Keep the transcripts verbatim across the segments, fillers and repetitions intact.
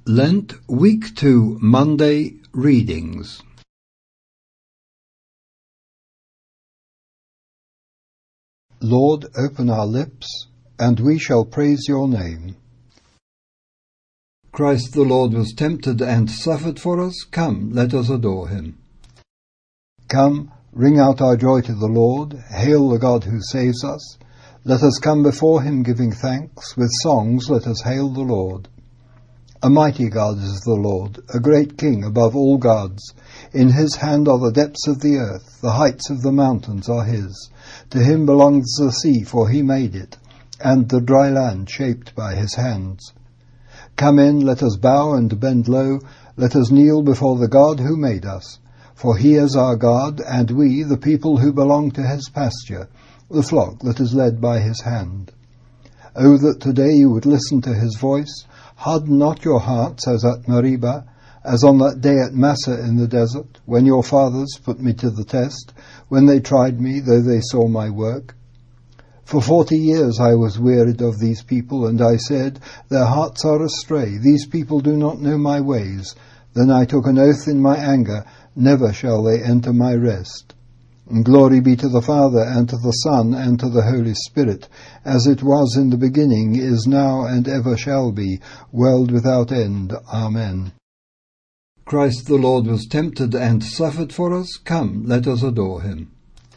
Lent Week two Monday Readings. Lord, open our lips, and we shall praise your name. Christ the Lord was tempted and suffered for us. Come, let us adore him. Come, ring out our joy to the Lord. Hail the God who saves us. Let us come before him giving thanks. With songs let us hail the Lord. A mighty God is the Lord, a great King above all gods. In his hand are the depths of the earth, the heights of the mountains are his. To him belongs the sea, for he made it, and the dry land shaped by his hands. Come in, let us bow and bend low, let us kneel before the God who made us. For he is our God, and we, the people who belong to his pasture, the flock that is led by his hand. O that today you would listen to his voice. Harden not your hearts as at Meribah, as on that day at Massah in the desert, when your fathers put me to the test, when they tried me, though they saw my work. For forty years I was wearied of these people, and I said, their hearts are astray, these people do not know my ways. Then I took an oath in my anger, never shall they enter my rest. And glory be to the Father, and to the Son, and to the Holy Spirit, as it was in the beginning, is now, and ever shall be, world without end. Amen. Christ the Lord was tempted and suffered for us. Come, let us adore him.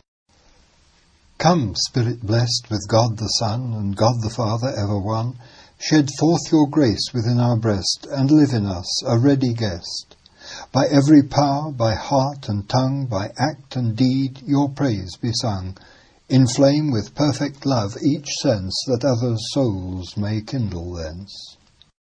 Come, Spirit blessed with God the Son, and God the Father ever one, shed forth your grace within our breast, and live in us, a ready guest. By every power, by heart and tongue, by act and deed, your praise be sung. Inflame with perfect love each sense, that others' souls may kindle thence.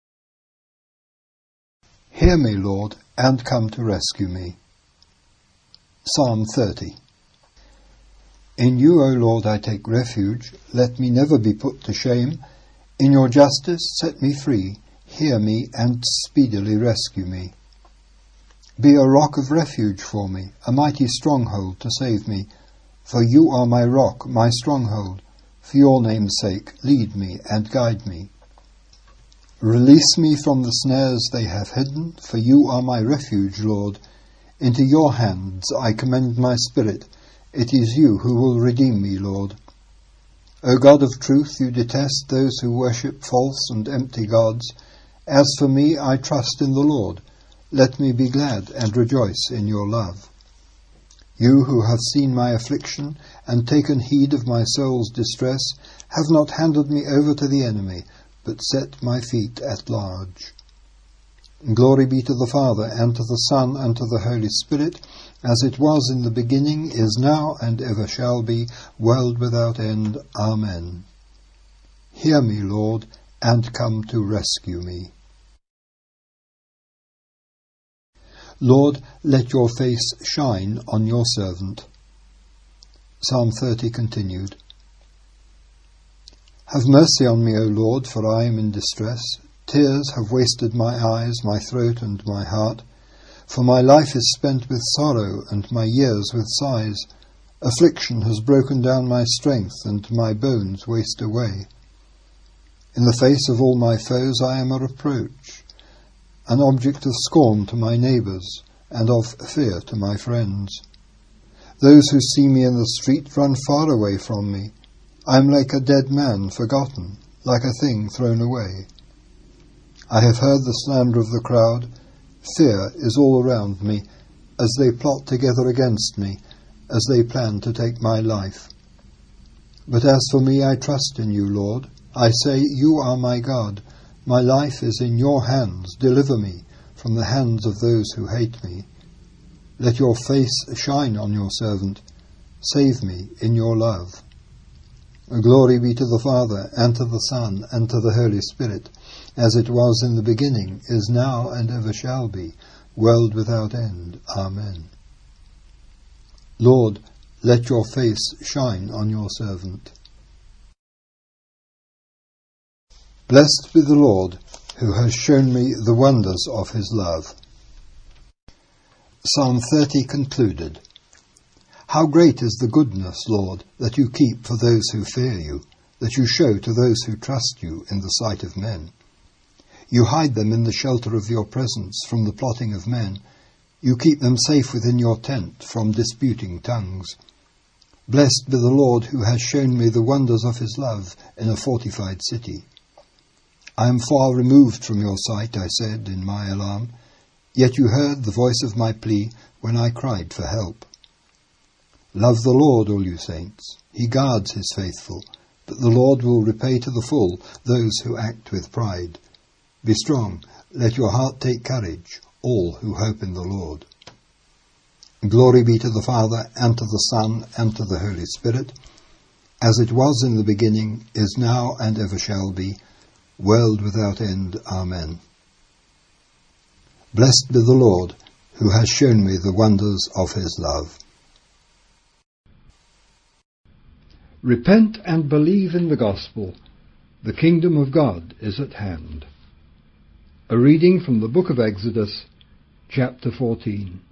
Hear me, Lord, and come to rescue me. Psalm thirty. In you, O Lord, I take refuge. Let me never be put to shame. In your justice set me free. Hear me and speedily rescue me. Be a rock of refuge for me, a mighty stronghold to save me. For you are my rock, my stronghold. For your name's sake, lead me and guide me. Release me from the snares they have hidden, for you are my refuge, Lord. Into your hands I commend my spirit. It is you who will redeem me, Lord. O God of truth, you detest those who worship false and empty gods. As for me, I trust in the Lord. Let me be glad and rejoice in your love. You who have seen my affliction and taken heed of my soul's distress have not handed me over to the enemy, but set my feet at large. Glory be to the Father, and to the Son, and to the Holy Spirit, as it was in the beginning, is now, and ever shall be, world without end. Amen. Hear me, Lord, and come to rescue me. Lord, let your face shine on your servant. Psalm thirty continued. Have mercy on me, O Lord, for I am in distress. Tears have wasted my eyes, my throat, and my heart. For my life is spent with sorrow, and my years with sighs. Affliction has broken down my strength, and my bones waste away. In the face of all my foes I am a reproach, an object of scorn to my neighbours, and of fear to my friends. Those who see me in the street run far away from me. I am like a dead man forgotten, like a thing thrown away. I have heard the slander of the crowd. Fear is all around me, as they plot together against me, as they plan to take my life. But as for me, I trust in you, Lord. I say, you are my God. My life is in your hands. Deliver me from the hands of those who hate me. Let your face shine on your servant. Save me in your love. Glory be to the Father, and to the Son, and to the Holy Spirit, as it was in the beginning, is now, and ever shall be, world without end. Amen. Lord, let your face shine on your servant. Blessed be the Lord, who has shown me the wonders of his love. Psalm thirty concluded. How great is the goodness, Lord, that you keep for those who fear you, that you show to those who trust you in the sight of men. You hide them in the shelter of your presence from the plotting of men. You keep them safe within your tent from disputing tongues. Blessed be the Lord who has shown me the wonders of his love in a fortified city. I am far removed from your sight, I said in my alarm, yet you heard the voice of my plea when I cried for help. Love the Lord, all you saints. He guards his faithful, but the Lord will repay to the full those who act with pride. Be strong, let your heart take courage, all who hope in the Lord. Glory be to the Father, and to the Son, and to the Holy Spirit, as it was in the beginning, is now, and ever shall be, world without end. Amen. Blessed be the Lord, who has shown me the wonders of his love. Repent and believe in the gospel. The kingdom of God is at hand. A reading from the book of Exodus, chapter fourteen.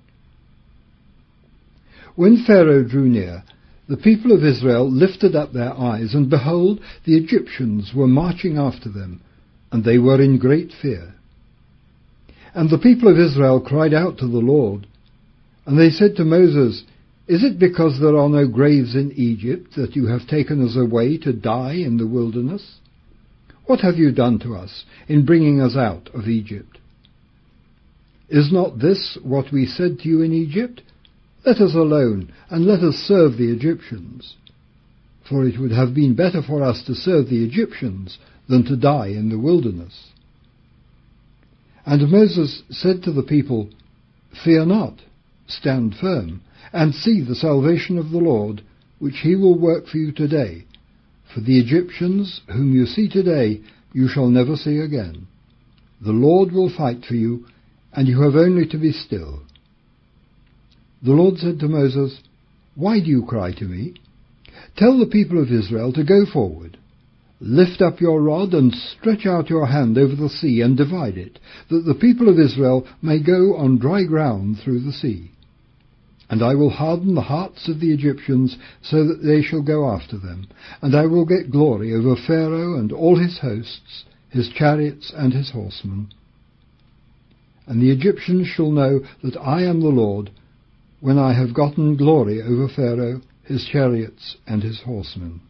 When Pharaoh drew near, the people of Israel lifted up their eyes, and behold, the Egyptians were marching after them, and they were in great fear. And the people of Israel cried out to the Lord, and they said to Moses, Is it because there are no graves in Egypt that you have taken us away to die in the wilderness? What have you done to us in bringing us out of Egypt? Is not this what we said to you in Egypt? Let us alone, and let us serve the Egyptians. For it would have been better for us to serve the Egyptians than to die in the wilderness. And Moses said to the people, Fear not, stand firm, and see the salvation of the Lord, which he will work for you today. For the Egyptians, whom you see today, you shall never see again. The Lord will fight for you, and you have only to be still. The Lord said to Moses, Why do you cry to me? Tell the people of Israel to go forward. Lift up your rod and stretch out your hand over the sea and divide it, that the people of Israel may go on dry ground through the sea. And I will harden the hearts of the Egyptians so that they shall go after them, and I will get glory over Pharaoh and all his hosts, his chariots and his horsemen. And the Egyptians shall know that I am the Lord, when I have gotten glory over Pharaoh, his chariots, and his horsemen.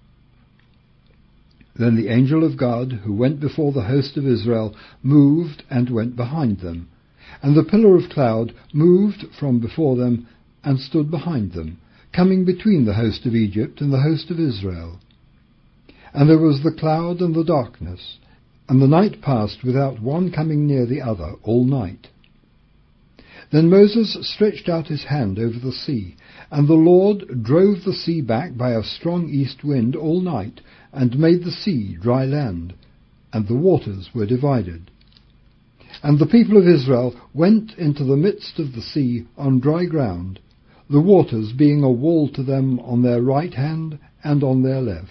Then the angel of God, who went before the host of Israel, moved and went behind them. And the pillar of cloud moved from before them and stood behind them, coming between the host of Egypt and the host of Israel. And there was the cloud and the darkness, and the night passed without one coming near the other all night. Then Moses stretched out his hand over the sea, and the Lord drove the sea back by a strong east wind all night, and made the sea dry land, and the waters were divided. And the people of Israel went into the midst of the sea on dry ground, the waters being a wall to them on their right hand and on their left.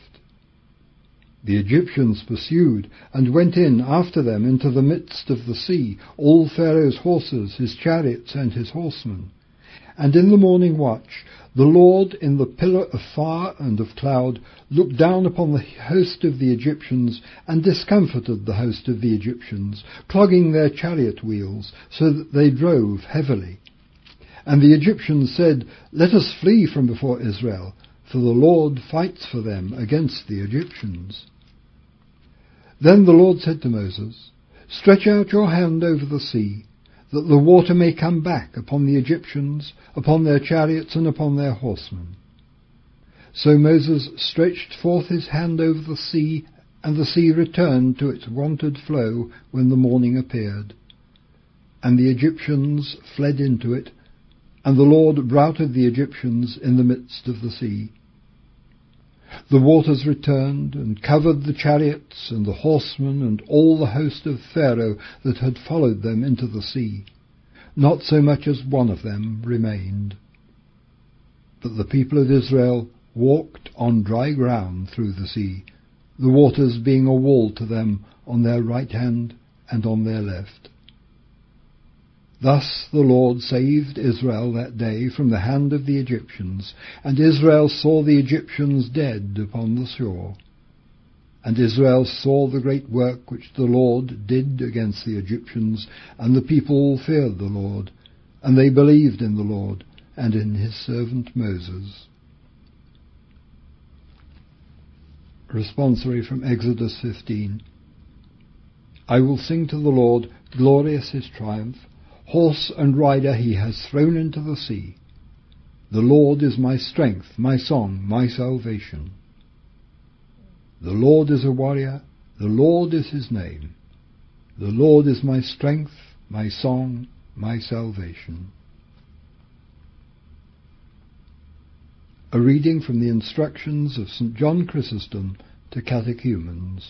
The Egyptians pursued, and went in after them into the midst of the sea, all Pharaoh's horses, his chariots, and his horsemen. And in the morning watch, the Lord in the pillar of fire and of cloud looked down upon the host of the Egyptians, and discomfited the host of the Egyptians, clogging their chariot wheels, so that they drove heavily. And the Egyptians said, Let us flee from before Israel, for the Lord fights for them against the Egyptians. Then the Lord said to Moses, Stretch out your hand over the sea, that the water may come back upon the Egyptians, upon their chariots, and upon their horsemen. So Moses stretched forth his hand over the sea, and the sea returned to its wonted flow when the morning appeared. And the Egyptians fled into it, and the Lord routed the Egyptians in the midst of the sea. The waters returned, and covered the chariots and the horsemen and all the host of Pharaoh that had followed them into the sea. Not so much as one of them remained. But the people of Israel walked on dry ground through the sea, the waters being a wall to them on their right hand and on their left. Thus the Lord saved Israel that day from the hand of the Egyptians, and Israel saw the Egyptians dead upon the shore. And Israel saw the great work which the Lord did against the Egyptians, and the people feared the Lord, and they believed in the Lord and in his servant Moses. Responsory from Exodus fifteen. I will sing to the Lord, glorious his triumph. Horse and rider he has thrown into the sea. The Lord is my strength, my song, my salvation. The Lord is a warrior, the Lord is his name. The Lord is my strength, my song, my salvation. A reading from the instructions of Saint John Chrysostom to catechumens.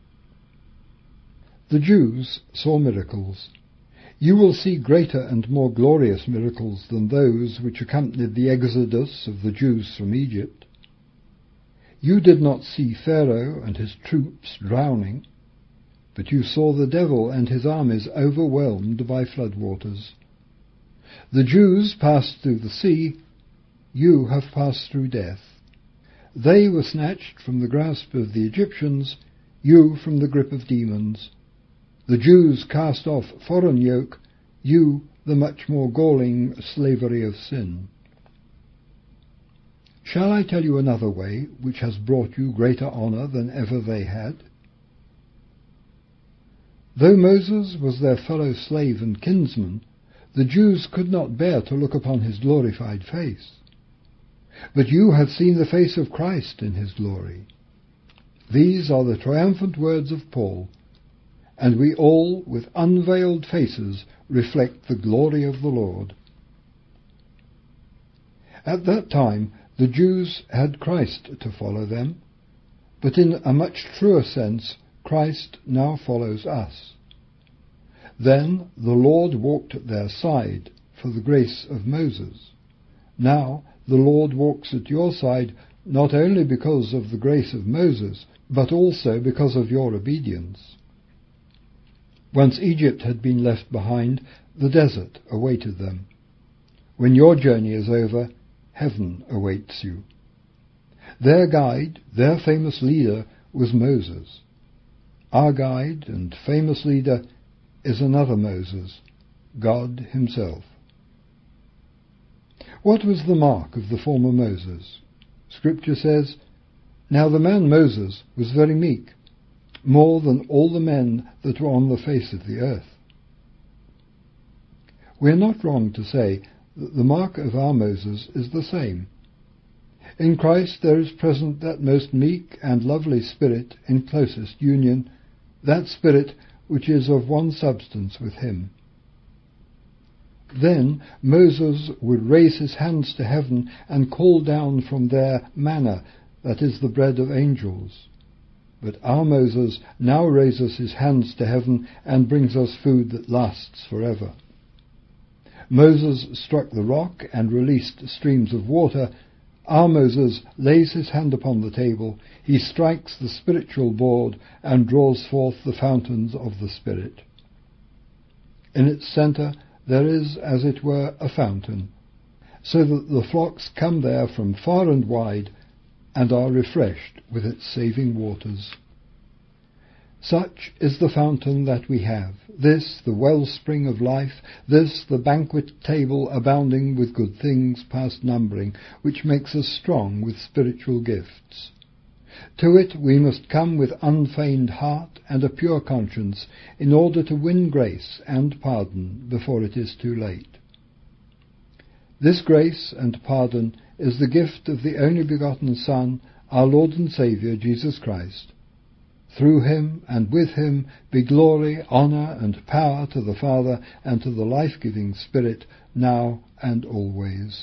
The Jews saw miracles. You will see greater and more glorious miracles than those which accompanied the exodus of the Jews from Egypt. You did not see Pharaoh and his troops drowning, but you saw the devil and his armies overwhelmed by floodwaters. The Jews passed through the sea, you have passed through death. They were snatched from the grasp of the Egyptians, you from the grip of demons. The Jews cast off foreign yoke, you the much more galling slavery of sin. Shall I tell you another way which has brought you greater honour than ever they had? Though Moses was their fellow slave and kinsman, the Jews could not bear to look upon his glorified face. But you have seen the face of Christ in his glory. These are the triumphant words of Paul, and we all, with unveiled faces, reflect the glory of the Lord. At that time, the Jews had Christ to follow them, but in a much truer sense, Christ now follows us. Then the Lord walked at their side for the grace of Moses. Now the Lord walks at your side not only because of the grace of Moses, but also because of your obedience. Once Egypt had been left behind, the desert awaited them. When your journey is over, heaven awaits you. Their guide, their famous leader, was Moses. Our guide and famous leader is another Moses, God himself. What was the mark of the former Moses? Scripture says, Now the man Moses was very meek, more than all the men that were on the face of the earth. We are not wrong to say that the mark of our Moses is the same. In Christ there is present that most meek and lovely spirit in closest union, that spirit which is of one substance with him. Then Moses would raise his hands to heaven and call down from there manna, that is the bread of angels. But our Moses now raises his hands to heaven and brings us food that lasts forever. Moses struck the rock and released streams of water. Our Moses lays his hand upon the table, he strikes the spiritual board and draws forth the fountains of the Spirit. In its centre there is, as it were, a fountain, so that the flocks come there from far and wide and are refreshed with its saving waters. Such is the fountain that we have, this the wellspring of life, this the banquet table abounding with good things past numbering, which makes us strong with spiritual gifts. To it we must come with unfeigned heart and a pure conscience, in order to win grace and pardon before it is too late. This grace and pardon is the gift of the only begotten Son, our Lord and Saviour, Jesus Christ. Through him and with him be glory, honour and power to the Father and to the life-giving Spirit, now and always.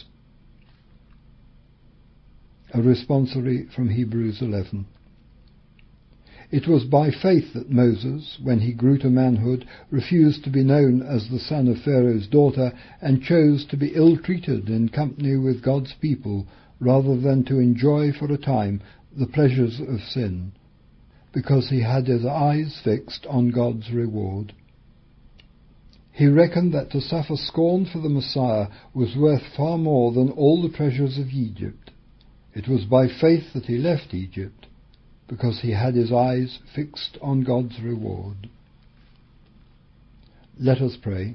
A responsory from Hebrews eleven. It was by faith that Moses, when he grew to manhood, refused to be known as the son of Pharaoh's daughter, and chose to be ill-treated in company with God's people, rather than to enjoy for a time the pleasures of sin, because he had his eyes fixed on God's reward. He reckoned that to suffer scorn for the Messiah was worth far more than all the treasures of Egypt. It was by faith that he left Egypt. because he had his eyes fixed on God's reward. Let us pray.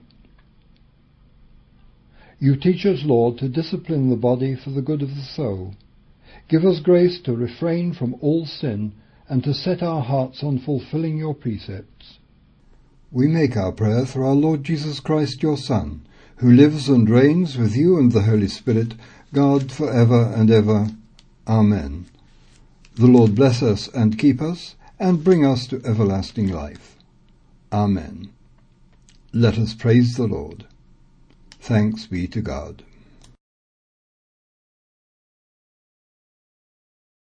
You teach us, Lord, to discipline the body for the good of the soul. Give us grace to refrain from all sin and to set our hearts on fulfilling your precepts. We make our prayer through our Lord Jesus Christ, your Son, who lives and reigns with you and the Holy Spirit, God, for ever and ever. Amen. The Lord bless us and keep us, and bring us to everlasting life. Amen. Let us praise the Lord. Thanks be to God.